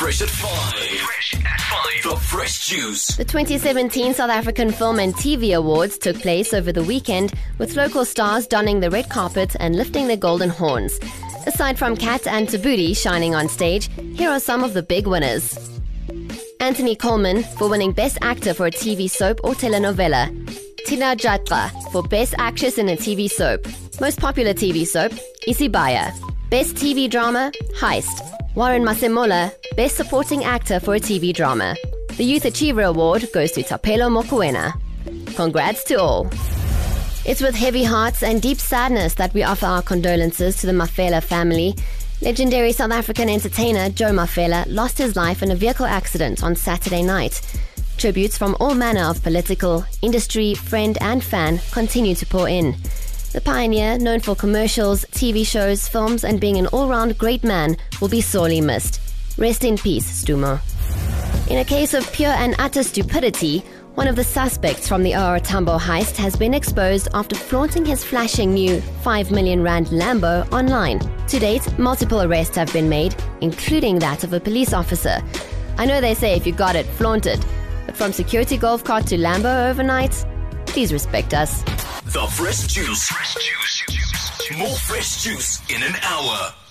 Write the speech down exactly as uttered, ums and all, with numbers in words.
Fresh at five. Fresh at five. The Fresh Juice. The twenty seventeen South African Film and T V Awards took place over the weekend, with local stars donning the red carpet and lifting their golden horns. Aside from Kat and Tabuti shining on stage, here are some of the big winners. Anthony Coleman for winning Best Actor for a T V soap or telenovela. Tina Jatra for Best Actress in a T V soap. Most popular T V soap, Isibaya. Best T V drama, Heist. Warren Masemola, Best Supporting Actor for a T V drama. The Youth Achiever Award goes to Tapelo Mokoena. Congrats to all. It's with heavy hearts and deep sadness that we offer our condolences to the Mafela family. Legendary South African entertainer Joe Mafela lost his life in a vehicle accident on Saturday night. Tributes from all manner of political, industry, friend and fan continue to pour in. The pioneer, known for commercials, T V shows, films and being an all-round great man, will be sorely missed. Rest in peace, Stumo. In a case of pure and utter stupidity, one of the suspects from the O R Tambo heist has been exposed after flaunting his flashing new five million rand Lambo online. To date, multiple arrests have been made, including that of a police officer. I know they say if you got it, flaunt it. But from security golf cart to Lambo overnight, please respect us. The Fresh Juice. Fresh Juice. More Fresh Juice in an hour.